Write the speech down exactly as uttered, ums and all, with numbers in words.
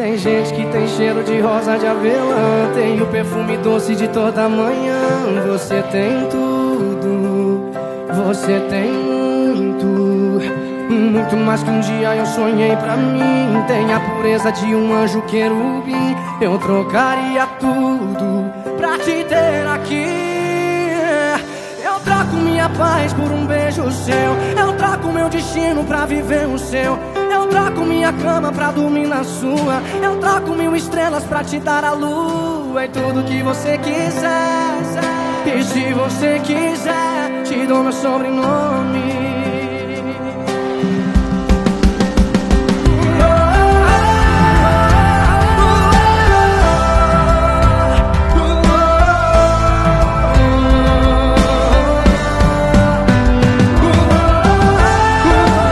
Tem gente que tem cheiro de rosa de avelã, tem o perfume doce de toda manhã. Você tem tudo, você tem muito, muito mais que um dia eu sonhei pra mim. Tem a pureza de um anjo querubim. Eu trocaria tudo pra te ter aqui. Eu troco minha paz por um beijo seu. Eu troco meu destino pra viver o seu. Eu troco minha cama pra dormir na sua. Eu troco mil estrelas pra te dar a lua. E tudo que você quiser. E se você quiser, te dou meu sobrenome.